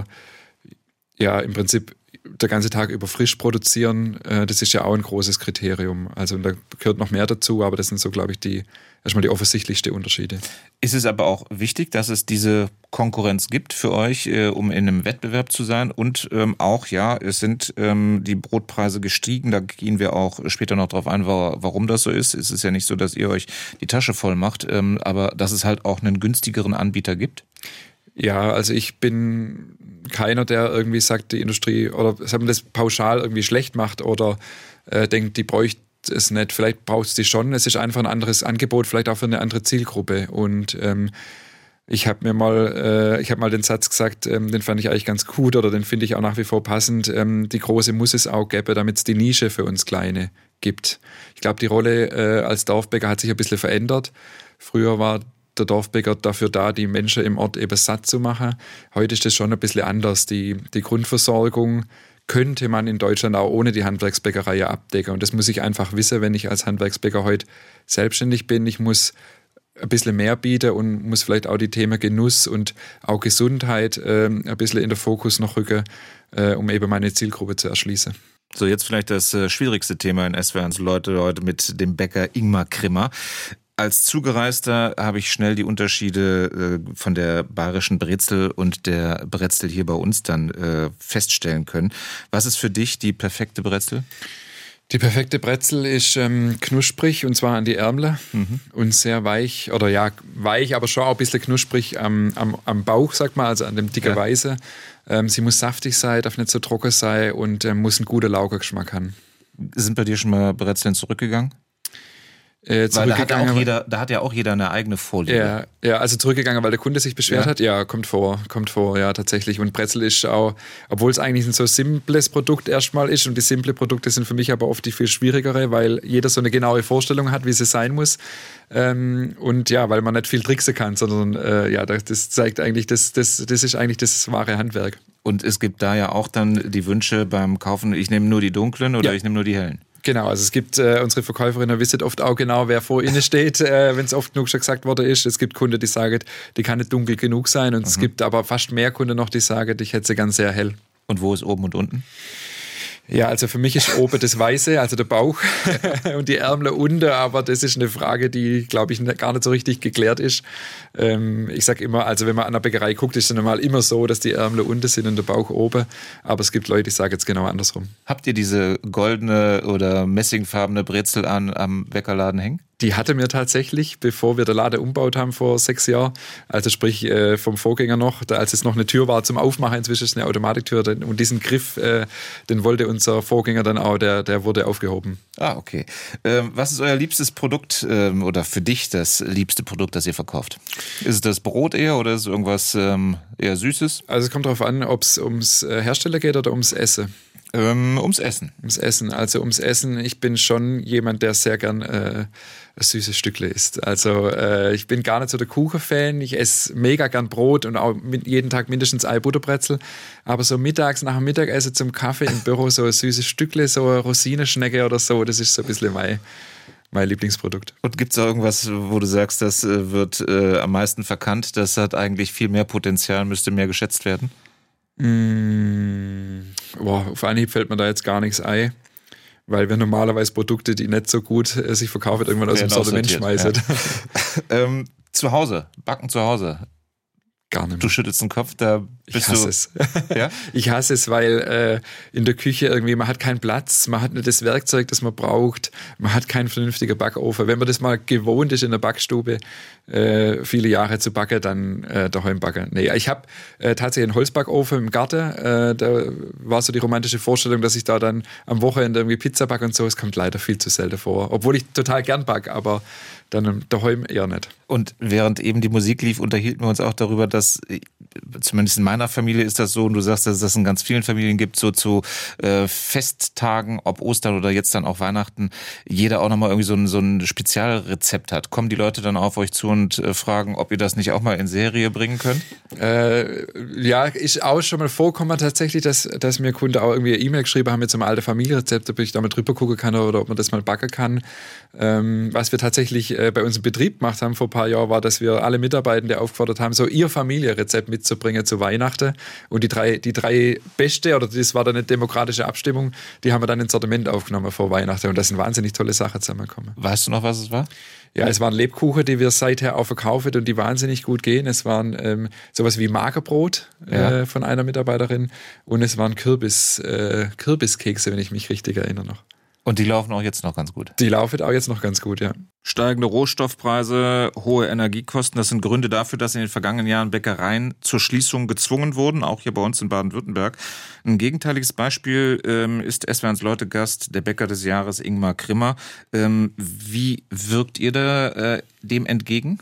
ja im Prinzip der ganze Tag über frisch produzieren, das ist ja auch ein großes Kriterium. Also da gehört noch mehr dazu, aber das sind so, glaube ich, die erstmal die offensichtlichsten Unterschiede.
Ist es aber auch wichtig, dass es diese Konkurrenz gibt für euch, um in einem Wettbewerb zu sein und auch, ja, es sind die Brotpreise gestiegen, da gehen wir auch später noch drauf ein, warum das so ist. Es ist ja nicht so, dass ihr euch die Tasche voll macht, aber dass es halt auch einen günstigeren Anbieter gibt?
Ja, also ich bin keiner, der irgendwie sagt, die Industrie oder sagen wir das pauschal irgendwie schlecht macht oder äh, denkt, die bräuchte es nicht. Vielleicht braucht es die schon. Es ist einfach ein anderes Angebot, vielleicht auch für eine andere Zielgruppe. Und ähm, ich habe mir mal, äh, ich habe mal den Satz gesagt, ähm, den fand ich eigentlich ganz gut oder den finde ich auch nach wie vor passend. Ähm, die Große muss es auch geben, damit es die Nische für uns Kleine gibt. Ich glaube, die Rolle äh, als Dorfbäcker hat sich ein bisschen verändert. Früher war der Dorfbäcker dafür da, die Menschen im Ort eben satt zu machen. Heute ist das schon ein bisschen anders. Die, die Grundversorgung könnte man in Deutschland auch ohne die Handwerksbäckerei abdecken. Und das muss ich einfach wissen, wenn ich als Handwerksbäcker heute selbstständig bin. Ich muss ein bisschen mehr bieten und muss vielleicht auch die Themen Genuss und auch Gesundheit äh, ein bisschen in den Fokus noch rücken, äh, um eben meine Zielgruppe zu erschließen.
So, jetzt vielleicht das äh, schwierigste Thema in S W R eins Leute heute mit dem Bäcker Ingmar Krimmer. Als Zugereister habe ich schnell die Unterschiede äh, von der bayerischen Brezel und der Brezel hier bei uns dann äh, feststellen können. Was ist für dich die perfekte Brezel?
Die perfekte Brezel ist ähm, knusprig und zwar an die Ärmel mhm. und sehr weich oder ja, weich, aber schon auch ein bisschen knusprig am, am, am Bauch, sagt man, also an dem dicken ja. Weiße. Ähm, sie muss saftig sein, darf nicht so trocken sein und äh, muss einen guten Laugengeschmack haben.
Sind bei dir schon mal Brezeln zurückgegangen?
Äh,
weil da hat, ja auch jeder, da hat ja auch jeder eine eigene Vorliebe.
Ja, ja, also zurückgegangen, weil der Kunde sich beschwert ja. hat. Ja, kommt vor, kommt vor, ja, tatsächlich. Und Brezel ist auch, obwohl es eigentlich ein so simples Produkt erstmal ist und die simple Produkte sind für mich aber oft die viel schwierigere, weil jeder so eine genaue Vorstellung hat, wie sie sein muss. Ähm, und ja, weil man nicht viel tricksen kann, sondern äh, ja, das, das zeigt eigentlich, das, das, das ist eigentlich das wahre Handwerk.
Und es gibt da ja auch dann die Wünsche beim Kaufen, ich nehme nur die dunklen oder ja. ich nehme nur die hellen.
Genau, also es gibt, äh, unsere Verkäuferinnen wissen oft auch genau, wer vor ihnen steht, äh, wenn es oft genug schon gesagt worden ist. Es gibt Kunden, die sagen, die kann nicht dunkel genug sein und mhm. es gibt aber fast mehr Kunden noch, die sagen, ich hätte sie ganz sehr hell.
Und wo ist oben und unten?
Ja, also für mich ist oben das Weiße, also der Bauch und die Ärmel unten, aber das ist eine Frage, die, glaube ich, gar nicht so richtig geklärt ist. Ähm, ich sage immer, also wenn man an der Bäckerei guckt, ist es normal immer so, dass die Ärmel unten sind und der Bauch oben, aber es gibt Leute, die sagen jetzt genau andersrum.
Habt ihr diese goldene oder messingfarbene Brezel an, am Bäckerladen hängen?
Die hatte mir tatsächlich, bevor wir den Laden umgebaut haben vor sechs Jahren, also sprich äh, vom Vorgänger noch, da, als es noch eine Tür war zum Aufmachen, inzwischen ist es eine Automatiktür, den, und diesen Griff, äh, den wollte unser Vorgänger dann auch, der, der wurde aufgehoben.
Ah, okay. Ähm, was ist euer liebstes Produkt ähm, oder für dich das liebste Produkt, das ihr verkauft? Ist es das Brot eher oder ist es irgendwas ähm, eher Süßes?
Also es kommt darauf an, ob es ums Hersteller geht oder ums Essen.
Ähm, ums Essen.
Ums Essen. Also ums Essen. Ich bin schon jemand, der sehr gern äh, ein süßes Stückle isst. Also äh, ich bin gar nicht so der Kuchen-Fan. Ich esse mega gern Brot und auch mit, jeden Tag mindestens ein Butterbrezel. Aber so mittags nach dem Mittagessen zum Kaffee im Büro so ein süßes Stückle, so eine Rosinenschnecke oder so, das ist so ein bisschen mein, mein Lieblingsprodukt.
Und gibt es da irgendwas, wo du sagst, das wird äh, am meisten verkannt, das hat eigentlich viel mehr Potenzial, müsste mehr geschätzt werden?
Mmh, boah, auf Anhieb fällt mir da jetzt gar nichts ein, weil wir normalerweise Produkte, die nicht so gut äh, sich verkaufen, irgendwann aus dem Sortiment schmeißen. Ja.
ähm, zu Hause, backen zu Hause.
Gar nicht mehr.
Du schüttelst den Kopf, da bist
ich hasse
du...
es.
Ja?
Ich hasse es, weil äh, in der Küche irgendwie, man hat keinen Platz, man hat nicht das Werkzeug, das man braucht, man hat keinen vernünftigen Backofen. Wenn man das mal gewohnt ist, in der Backstube äh, viele Jahre zu backen, dann äh, daheim backen. Nee, ich habe äh, tatsächlich einen Holzbackofen im Garten. Äh, da war so die romantische Vorstellung, dass ich da dann am Wochenende irgendwie Pizza backe und so. Es kommt leider viel zu selten vor. Obwohl ich total gern backe, aber dann daheim eher nicht.
Und während eben die Musik lief, unterhielten wir uns auch darüber, dass, zumindest in meiner Familie ist das so, und du sagst, dass es das in ganz vielen Familien gibt, so zu äh, Festtagen, ob Ostern oder jetzt dann auch Weihnachten, jeder auch nochmal irgendwie so ein, so ein Spezialrezept hat. Kommen die Leute dann auf euch zu und äh, fragen, ob ihr das nicht auch mal in Serie bringen könnt?
Äh, ja, ist auch schon mal vorgekommen tatsächlich, dass, dass mir Kunden auch irgendwie eine E-Mail geschrieben haben mit so einem alten Familienrezept, ob ich da mal drüber gucken kann oder ob man das mal backen kann. Ähm, was wir tatsächlich äh, bei uns im Betrieb gemacht haben vor ein paar Jahren, war, dass wir alle Mitarbeitende aufgefordert haben, so ihr Familienrezept mitzubringen zu Weihnachten. Und die drei, die drei beste, oder das war dann eine demokratische Abstimmung, die haben wir dann ins Sortiment aufgenommen vor Weihnachten. Und da sind wahnsinnig tolle Sachen zusammengekommen.
Weißt du noch, was es war?
Ja, es waren Lebkuchen, die wir seither auch verkaufen und die wahnsinnig gut gehen. Es waren ähm, sowas wie Magerbrot äh, ja. von einer Mitarbeiterin und es waren Kürbis, äh, Kürbiskekse, wenn ich mich richtig erinnere noch.
Und die laufen auch jetzt noch ganz gut?
Die laufen auch jetzt noch ganz gut, ja.
Steigende Rohstoffpreise, hohe Energiekosten, das sind Gründe dafür, dass in den vergangenen Jahren Bäckereien zur Schließung gezwungen wurden, auch hier bei uns in Baden-Württemberg. Ein gegenteiliges Beispiel ähm, ist S W eins Leute-Gast, der Bäcker des Jahres, Ingmar Krimmer. Ähm, wie wirkt ihr da äh, dem entgegen?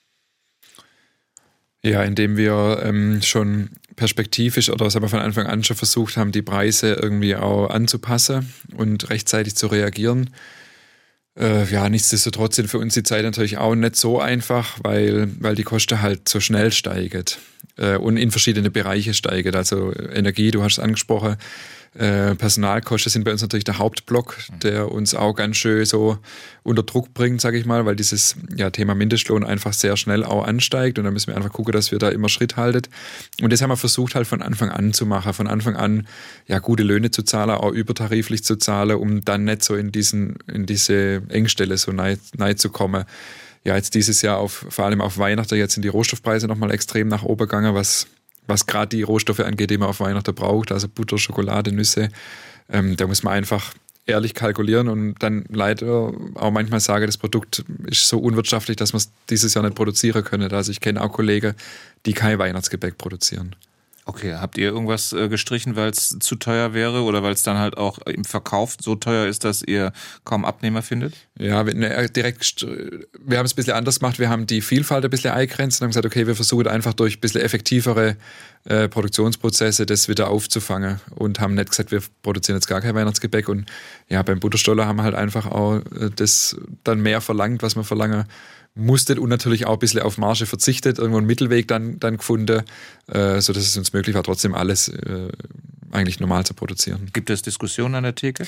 Ja, indem wir ähm, schon perspektivisch oder sagen wir von Anfang an schon versucht haben, die Preise irgendwie auch anzupassen und rechtzeitig zu reagieren. Äh, ja, nichtsdestotrotz sind für uns die Zeit natürlich auch nicht so einfach, weil, weil die Kosten halt so schnell steigen äh, und in verschiedene Bereiche steigen. Also Energie, du hast es angesprochen, äh, Personalkosten sind bei uns natürlich der Hauptblock, der uns auch ganz schön so unter Druck bringt, sage ich mal, weil dieses ja, Thema Mindestlohn einfach sehr schnell auch ansteigt und da müssen wir einfach gucken, dass wir da immer Schritt halten. Und das haben wir versucht halt von Anfang an zu machen, von Anfang an ja gute Löhne zu zahlen, auch übertariflich zu zahlen, um dann nicht so in diesen in diese Engstelle so nahe, nahe zu kommen. Ja, jetzt dieses Jahr auf, vor allem auf Weihnachten, jetzt sind die Rohstoffpreise nochmal extrem nach oben gegangen, was was gerade die Rohstoffe angeht, die man auf Weihnachten braucht, also Butter, Schokolade, Nüsse. Ähm, da muss man einfach ehrlich kalkulieren und dann leider auch manchmal sage, das Produkt ist so unwirtschaftlich, dass man es dieses Jahr nicht produzieren können. Also ich kenne auch Kollegen, die kein Weihnachtsgebäck produzieren.
Okay, habt ihr irgendwas äh, gestrichen, weil es zu teuer wäre oder weil es dann halt auch im Verkauf so teuer ist, dass ihr kaum Abnehmer findet?
Ja, wir, ne, direkt, wir haben es ein bisschen anders gemacht. Wir haben die Vielfalt ein bisschen eingegrenzt und haben gesagt, okay, wir versuchen einfach durch ein bisschen effektivere äh, Produktionsprozesse das wieder aufzufangen und haben nicht gesagt, wir produzieren jetzt gar kein Weihnachtsgebäck. Und ja, beim Butterstoller haben wir halt einfach auch äh, das dann mehr verlangt, was wir verlangen musstet und natürlich auch ein bisschen auf Marge verzichtet, irgendwo einen Mittelweg dann, dann gefunden, äh, sodass es uns möglich war, trotzdem alles äh, eigentlich normal zu produzieren.
Gibt es Diskussionen an der Theke?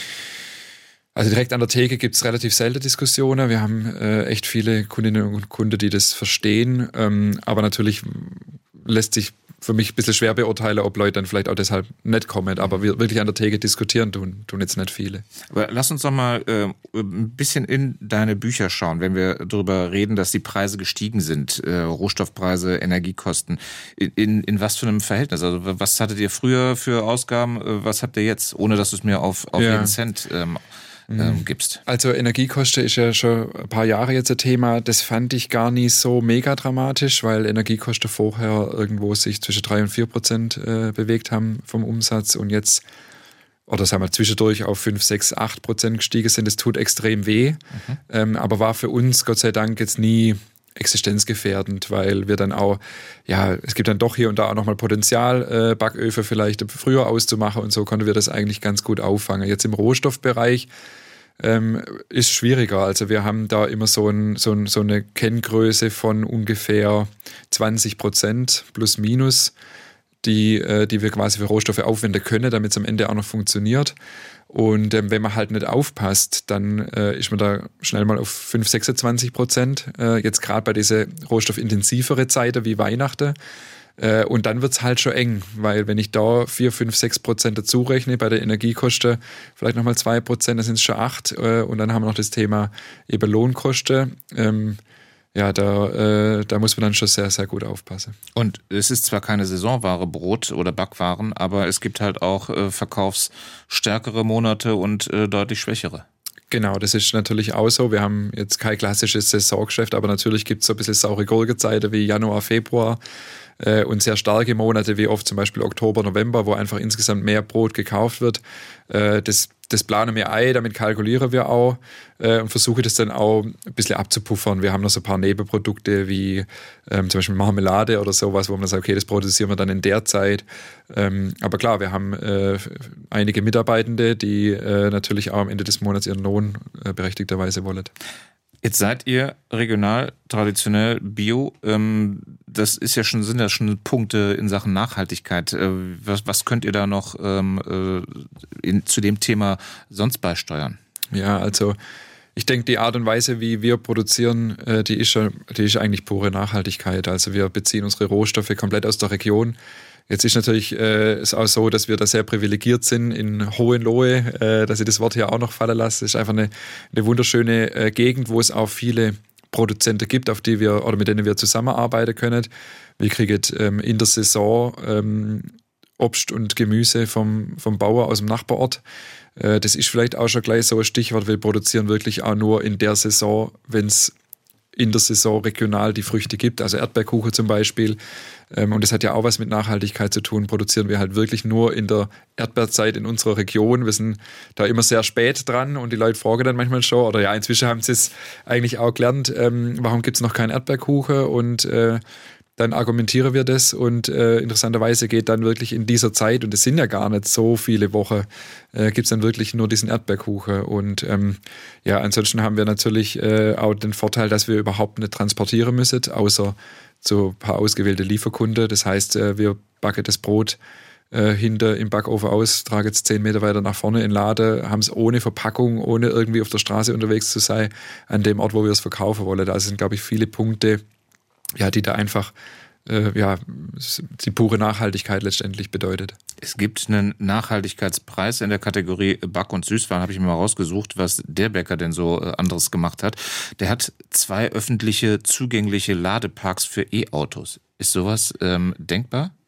Also direkt an der Theke gibt es relativ selten Diskussionen. Wir haben äh, echt viele Kundinnen und Kunden, die das verstehen, ähm, aber natürlich lässt sich für mich ein bisschen schwer beurteilen, ob Leute dann vielleicht auch deshalb nicht kommen. Aber wir wirklich an der Theke diskutieren tun, tun jetzt nicht viele.
Aber lass uns doch mal äh, ein bisschen in deine Bücher schauen, wenn wir darüber reden, dass die Preise gestiegen sind, äh, Rohstoffpreise, Energiekosten. In, in, in was für einem Verhältnis? Also was hattet ihr früher für Ausgaben, was habt ihr jetzt, ohne dass du es mir auf, auf ja. jeden Cent ähm, Ähm, gibst.
Also Energiekosten ist ja schon ein paar Jahre jetzt ein Thema. Das fand ich gar nicht so mega dramatisch, weil Energiekosten vorher irgendwo sich zwischen drei und vier Prozent äh, bewegt haben vom Umsatz und jetzt, oder sagen wir zwischendurch auf fünf, sechs, acht Prozent gestiegen sind. Das tut extrem weh, mhm. ähm, aber war für uns Gott sei Dank jetzt nie existenzgefährdend, weil wir dann auch, ja, es gibt dann doch hier und da auch nochmal Potenzial, äh, Backöfen vielleicht früher auszumachen und so konnten wir das eigentlich ganz gut auffangen. Jetzt im Rohstoffbereich ähm, ist schwieriger. Also wir haben da immer so, ein, so, ein, so eine Kenngröße von ungefähr zwanzig Prozent plus minus, die, äh, die wir quasi für Rohstoffe aufwenden können, damit es am Ende auch noch funktioniert. Und ähm, wenn man halt nicht aufpasst, dann äh, ist man da schnell mal auf fünf, sechsundzwanzig Prozent. Äh, jetzt gerade bei diese rohstoffintensivere Zeiten wie Weihnachten. Äh, und dann wird's halt schon eng, weil wenn ich da vier, fünf, sechs Prozent dazu rechne, bei der Energiekosten vielleicht nochmal zwei Prozent, dann sind es schon acht. Äh, und dann haben wir noch das Thema eben Lohnkosten. Ähm, Ja, da, äh, da muss man dann schon sehr, sehr gut aufpassen.
Und es ist zwar keine Saisonware, Brot oder Backwaren, aber es gibt halt auch äh, verkaufsstärkere Monate und äh, deutlich schwächere.
Genau, das ist natürlich auch so. Wir haben jetzt kein klassisches Saisongeschäft, aber natürlich gibt es so ein bisschen saure Gurkenzeiten wie Januar, Februar äh, und sehr starke Monate wie oft zum Beispiel Oktober, November, wo einfach insgesamt mehr Brot gekauft wird. Äh, das Das planen wir ein, damit kalkulieren wir auch äh, und versuchen das dann auch ein bisschen abzupuffern. Wir haben noch so ein paar Nebenprodukte wie ähm, zum Beispiel Marmelade oder sowas, wo man sagt, okay, das produzieren wir dann in der Zeit. Ähm, aber klar, wir haben äh, einige Mitarbeitende, die äh, natürlich auch am Ende des Monats ihren Lohn äh, berechtigterweise wollen.
Jetzt seid ihr regional, traditionell, bio. Ähm, das ist ja schon, sind ja schon Punkte in Sachen Nachhaltigkeit. Äh, was, was könnt ihr da noch ähm, äh, in, zu dem Thema sonst beisteuern?
Ja, also ich denke, die Art und Weise, wie wir produzieren, äh, die ist schon, die ist eigentlich pure Nachhaltigkeit. Also wir beziehen unsere Rohstoffe komplett aus der Region. Jetzt ist natürlich äh, es auch so, dass wir da sehr privilegiert sind in Hohenlohe, äh, dass ich das Wort hier auch noch fallen lasse. Es ist einfach eine, eine wunderschöne äh, Gegend, wo es auch viele Produzenten gibt, auf die wir oder mit denen wir zusammenarbeiten können. Wir kriegen ähm, in der Saison ähm, Obst und Gemüse vom, vom Bauer aus dem Nachbarort. Äh, das ist vielleicht auch schon gleich so ein Stichwort. Wir produzieren wirklich auch nur in der Saison, wenn es in der Saison regional die Früchte gibt, also Erdbeerkuchen zum Beispiel. Und das hat ja auch was mit Nachhaltigkeit zu tun, produzieren wir halt wirklich nur in der Erdbeerzeit in unserer Region. Wir sind da immer sehr spät dran und die Leute fragen dann manchmal schon, oder ja, inzwischen haben sie es eigentlich auch gelernt, ähm, warum gibt es noch keinen Erdbeerkuchen und äh, dann argumentieren wir das und äh, interessanterweise geht dann wirklich in dieser Zeit, und es sind ja gar nicht so viele Wochen, äh, gibt es dann wirklich nur diesen Erdbeerkuchen. Und ähm, ja, ansonsten haben wir natürlich äh, auch den Vorteil, dass wir überhaupt nicht transportieren müssen, außer zu ein paar ausgewählte Lieferkunden. Das heißt, äh, wir backen das Brot äh, hinter im Backofen aus, tragen es zehn Meter weiter nach vorne in den Laden, haben es ohne Verpackung, ohne irgendwie auf der Straße unterwegs zu sein, an dem Ort, wo wir es verkaufen wollen. Da sind, glaube ich, viele Punkte, ja, die da einfach äh, ja, die pure Nachhaltigkeit letztendlich bedeutet.
Es gibt einen Nachhaltigkeitspreis in der Kategorie Back- und Süßwaren, habe ich mir mal rausgesucht, was der Bäcker denn so anderes gemacht hat. Der hat zwei öffentliche zugängliche Ladeparks für E-Autos. Ist sowas ähm, denkbar?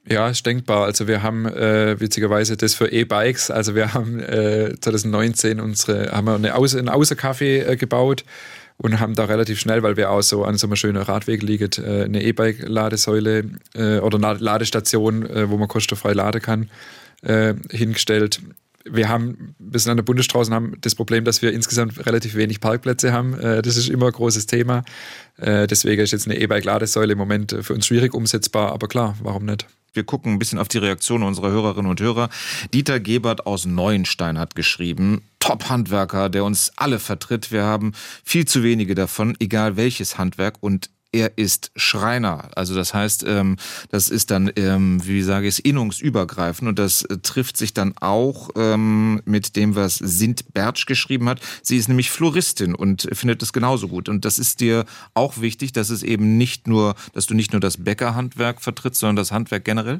Ja, ist denkbar. Also wir haben äh, witzigerweise das für E-Bikes, also wir haben äh, zwanzig neunzehn unsere, haben wir eine Außer, einen Außercafé äh, gebaut und haben da relativ schnell, weil wir auch so an so einem schönen Radweg liegen, äh, eine E-Bike-Ladesäule äh, oder eine Ladestation, äh, wo man kostenfrei laden kann, äh, hingestellt. Wir haben, wir sind an der Bundesstraße und haben das Problem, dass wir insgesamt relativ wenig Parkplätze haben. Äh, das ist immer ein großes Thema. Äh, deswegen ist jetzt eine E-Bike-Ladesäule im Moment für uns schwierig umsetzbar, aber klar, warum nicht?
Wir gucken ein bisschen auf die Reaktion unserer Hörerinnen und Hörer. Dieter Gebert aus Neuenstein hat geschrieben, Top-Handwerker, der uns alle vertritt. Wir haben viel zu wenige davon, egal welches Handwerk, und er ist Schreiner. Also das heißt, ähm, das ist dann, ähm, wie sage ich es, innungsübergreifend, und das äh, trifft sich dann auch ähm, mit dem, was Sint Bertsch geschrieben hat. Sie ist nämlich Floristin und findet es genauso gut. Und das ist dir auch wichtig, dass es eben nicht nur, dass du nicht nur das Bäckerhandwerk vertrittst, sondern das Handwerk generell?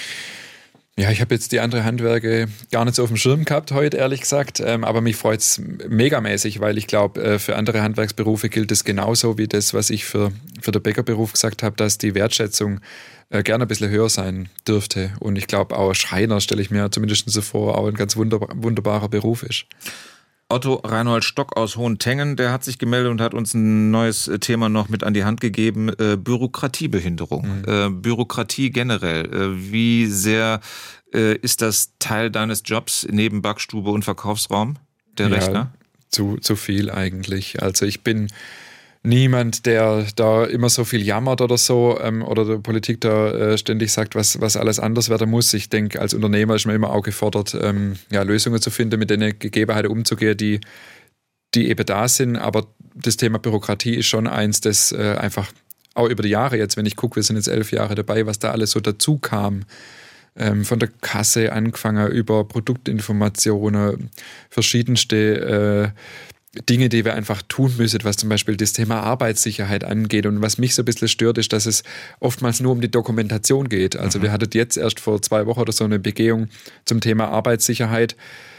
Ja, ich habe jetzt die anderen Handwerke gar nicht so auf dem Schirm gehabt heute, ehrlich gesagt. Ähm, aber mich freut es megamäßig, weil ich glaube, äh, für andere Handwerksberufe gilt es genauso wie das, was ich für, für den Bäckerberuf gesagt habe, dass die Wertschätzung äh, gerne ein bisschen höher sein dürfte. Und ich glaube, auch Schreiner, stelle ich mir zumindest so vor, auch ein ganz wunderbar, wunderbarer Beruf ist.
Otto Reinhold Stock aus Hohentengen, der hat sich gemeldet und hat uns ein neues Thema noch mit an die Hand gegeben, äh, Bürokratiebehinderung, mhm. äh, Bürokratie generell. Äh, wie sehr äh, ist das Teil deines Jobs neben Backstube und Verkaufsraum, der
ja,
Rechner?
Zu, zu viel eigentlich. Also ich bin niemand, der da immer so viel jammert oder so ähm, oder der Politik da äh, ständig sagt, was, was alles anders werden muss. Ich denke, als Unternehmer ist man immer auch gefordert, ähm, ja, Lösungen zu finden, mit den Gegebenheiten umzugehen, die, die eben da sind. Aber das Thema Bürokratie ist schon eins, das äh, einfach auch über die Jahre jetzt, wenn ich gucke, wir sind jetzt elf Jahre dabei, was da alles so dazu kam. Ähm, von der Kasse angefangen über Produktinformationen, verschiedenste äh, Dinge, die wir einfach tun müssen, was zum Beispiel das Thema Arbeitssicherheit angeht. Und was mich so ein bisschen stört, ist, dass es oftmals nur um die Dokumentation geht. Also mhm. wir hatten jetzt erst vor zwei Wochen oder so eine Begehung zum Thema Arbeitssicherheit,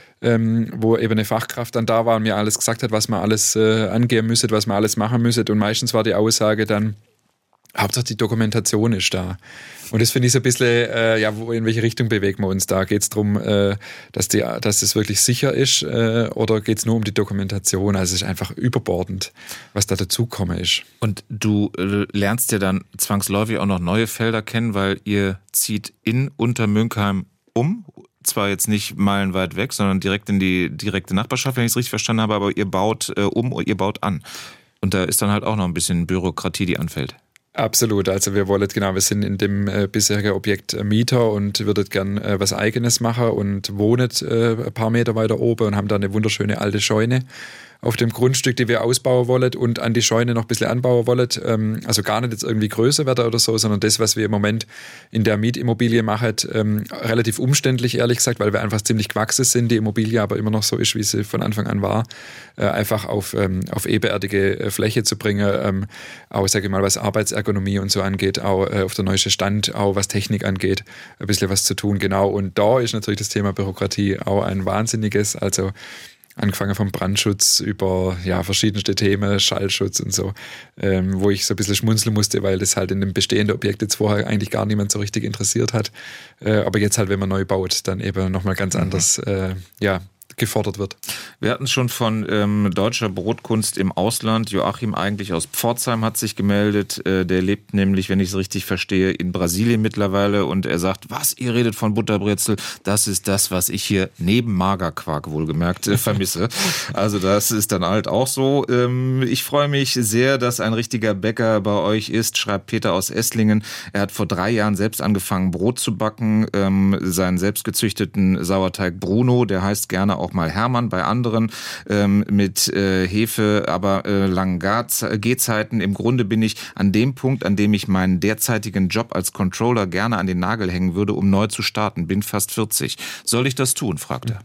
ähm, wo eben eine Fachkraft dann da war und mir alles gesagt hat, was man alles äh, angehen müsste, was man alles machen müsste. Und meistens war die Aussage dann, Hauptsache die Dokumentation ist da. Und das finde ich so ein bisschen, äh, ja, wo, in welche Richtung bewegen wir uns da? Geht es darum, äh, dass, die, dass es wirklich sicher ist äh, oder geht es nur um die Dokumentation? Also es ist einfach überbordend, was da dazukommen ist.
Und du äh, lernst ja dann zwangsläufig auch noch neue Felder kennen, weil ihr zieht in Untermünkheim um. Zwar jetzt nicht meilenweit weg, sondern direkt in die direkte Nachbarschaft, wenn ich es richtig verstanden habe, aber ihr baut äh, um, ihr baut an. Und da ist dann halt auch noch ein bisschen Bürokratie, die anfällt.
Absolut, also wir wollen, genau, wir sind in dem äh, bisherigen Objekt äh, Mieter und würden gern äh, was Eigenes machen und wohnen äh, ein paar Meter weiter oben und haben da eine wunderschöne alte Scheune auf dem Grundstück, die wir ausbauen wollen und an die Scheune noch ein bisschen anbauen wollen. Ähm, also gar nicht jetzt irgendwie größer werden oder so, sondern das, was wir im Moment in der Mietimmobilie machen, ähm, relativ umständlich, ehrlich gesagt, weil wir einfach ziemlich gewachsen sind, die Immobilie aber immer noch so ist, wie sie von Anfang an war, äh, einfach auf, ähm, auf ebenerdige äh, Fläche zu bringen, ähm, auch, sage ich mal, was Arbeitsergonomie und so angeht, auch äh, auf der neuesten Stand, auch was Technik angeht, ein bisschen was zu tun, genau. Und da ist natürlich das Thema Bürokratie auch ein wahnsinniges, also angefangen vom Brandschutz über ja, verschiedenste Themen, Schallschutz und so, ähm, wo ich so ein bisschen schmunzeln musste, weil das halt in dem bestehenden Objekt jetzt vorher eigentlich gar niemand so richtig interessiert hat. Äh, aber jetzt halt, wenn man neu baut, dann eben nochmal ganz mhm. anders äh, ja, gefordert wird.
Wir hatten es schon von ähm, deutscher Brotkunst im Ausland. Joachim eigentlich aus Pforzheim hat sich gemeldet. Äh, der lebt nämlich, wenn ich es richtig verstehe, in Brasilien mittlerweile. Und er sagt, was, ihr redet von Butterbrezel? Das ist das, was ich hier neben Magerquark wohlgemerkt äh, vermisse. Also das ist dann halt auch so. Ähm, ich freue mich sehr, dass ein richtiger Bäcker bei euch ist, schreibt Peter aus Esslingen. Er hat vor drei Jahren selbst angefangen, Brot zu backen. Ähm, seinen selbstgezüchteten Sauerteig Bruno, der heißt gerne auch mal Hermann bei anderen, ähm, mit äh, Hefe, aber äh, langen Gehzeiten. Im Grunde bin ich an dem Punkt, an dem ich meinen derzeitigen Job als Controller gerne an den Nagel hängen würde, um neu zu starten. Bin fast vierzig. Soll ich das tun? fragt er.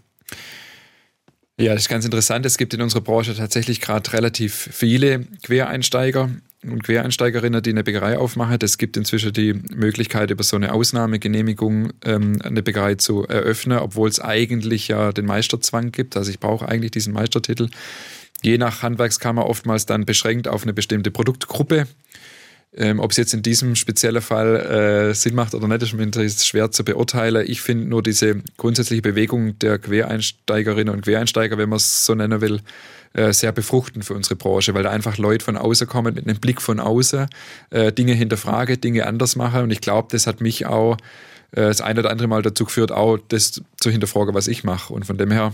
Ja, das ist ganz interessant. Es gibt in unserer Branche tatsächlich gerade relativ viele Quereinsteiger und Quereinsteigerinnen, die eine Bäckerei aufmachen. Es gibt inzwischen die Möglichkeit, über so eine Ausnahmegenehmigung ähm, eine Bäckerei zu eröffnen, obwohl es eigentlich ja den Meisterzwang gibt. Also ich brauche eigentlich diesen Meistertitel. Je nach Handwerkskammer oftmals dann beschränkt auf eine bestimmte Produktgruppe. Ähm, ob es jetzt in diesem speziellen Fall äh, Sinn macht oder nicht, ist mir schwer zu beurteilen. Ich finde nur diese grundsätzliche Bewegung der Quereinsteigerinnen und Quereinsteiger, wenn man es so nennen will, äh, sehr befruchtend für unsere Branche, weil da einfach Leute von außen kommen, mit einem Blick von außen, äh, Dinge hinterfragen, Dinge anders machen. Und ich glaube, das hat mich auch äh, das ein oder andere Mal dazu geführt, auch das zu hinterfragen, was ich mache. Und von dem her,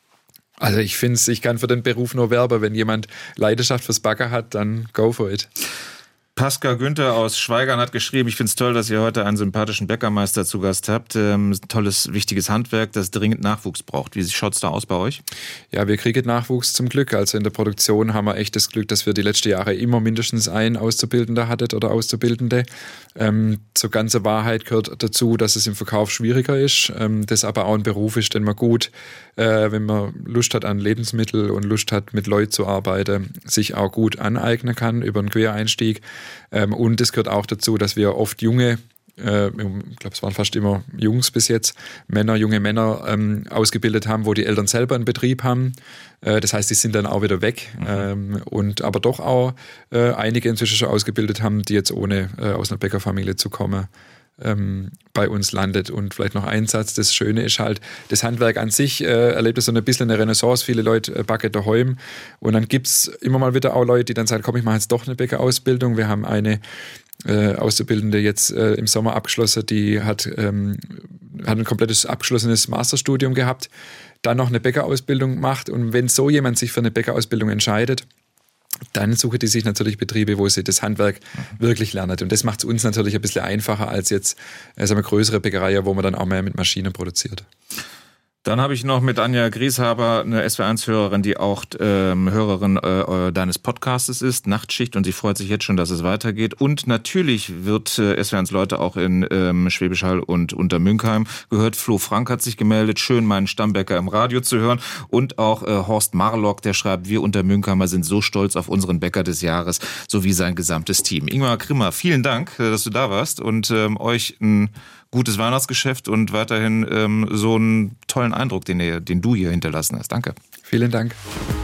also ich finde es, ich kann für den Beruf nur werben. Wenn jemand Leidenschaft fürs Backen hat, dann go for it.
Pascal Günther aus Schweigern hat geschrieben, ich finde es toll, dass ihr heute einen sympathischen Bäckermeister zu Gast habt. Ähm, tolles, wichtiges Handwerk, das dringend Nachwuchs braucht. Wie schaut es da aus bei euch?
Ja, wir kriegen Nachwuchs zum Glück. Also in der Produktion haben wir echt das Glück, dass wir die letzten Jahre immer mindestens einen Auszubildender hattet oder Auszubildende. Ähm, zur ganzen Wahrheit gehört dazu, dass es im Verkauf schwieriger ist, ähm, das aber auch ein Beruf ist, den man gut, äh, wenn man Lust hat an Lebensmittel und Lust hat, mit Leuten zu arbeiten, sich auch gut aneignen kann über einen Quereinstieg. Ähm, und es gehört auch dazu, dass wir oft junge, äh, ich glaube, es waren fast immer Jungs bis jetzt, Männer, junge Männer ähm, ausgebildet haben, wo die Eltern selber einen Betrieb haben. Äh, das heißt, die sind dann auch wieder weg. Mhm. Ähm, und aber doch auch äh, einige inzwischen schon ausgebildet haben, die jetzt ohne äh, aus einer Bäckerfamilie zu kommen, ähm, bei uns landet. Und vielleicht noch ein Satz, das Schöne ist halt, das Handwerk an sich äh, erlebt es so ein bisschen eine Renaissance. Viele Leute äh, backen daheim. Und dann gibt es immer mal wieder auch Leute, die dann sagen, komm, ich mache jetzt doch eine Bäckerausbildung. Wir haben eine äh, Auszubildende jetzt äh, im Sommer abgeschlossen, die hat, ähm, hat ein komplettes abgeschlossenes Masterstudium gehabt, dann noch eine Bäckerausbildung macht. Und wenn so jemand sich für eine Bäckerausbildung entscheidet, dann suchen die sich natürlich Betriebe, wo sie das Handwerk mhm. wirklich lernen. Und das macht es uns natürlich ein bisschen einfacher als jetzt äh, sagen wir, größere Bäckereien, wo man dann auch mehr mit Maschinen produziert.
Dann habe ich noch mit Anja Grieshaber, eine S W eins Hörerin, die auch ähm, Hörerin äh, deines Podcastes ist, Nachtschicht, und sie freut sich jetzt schon, dass es weitergeht. Und natürlich wird äh, S W eins Leute auch in ähm, Schwäbisch Hall und Untermünkheim gehört. Flo Frank hat sich gemeldet, schön meinen Stammbäcker im Radio zu hören. Und auch äh, Horst Marlock, der schreibt, wir Untermünkheimer sind so stolz auf unseren Bäcker des Jahres, sowie sein gesamtes Team. Ingmar Grimmer, vielen Dank, äh, dass du da warst, und ähm, euch ein gutes Weihnachtsgeschäft und weiterhin ähm, so einen tollen Eindruck, den, ihr, den du hier hinterlassen hast. Danke.
Vielen Dank.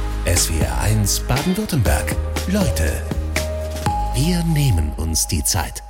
S W R eins Baden-Württemberg. Leute, wir nehmen uns die Zeit.